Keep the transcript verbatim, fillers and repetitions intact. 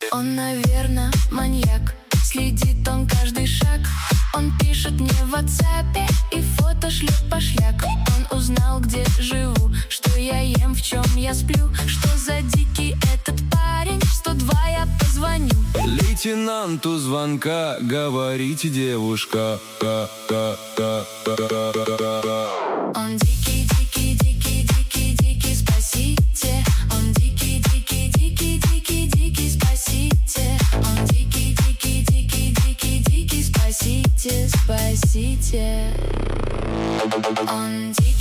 Он, наверно, маньяк, следит он каждый шаг. Он пишет мне в ватсапе и фото шлет пошляк. Он узнал, где живу, что я ем, в чем я сплю. Что за дикий этот парень, в сто два я позвоню. Лейтенанту звонка говорите, девушка. Он дикий, дикий, дикий, дикий, дикий, спасите. Он дикий, дикий, дикий, дикий, дикий, спасите. Он дикий, дикий, дикий, дикий, дикий, спасите, спасите. Он дикий.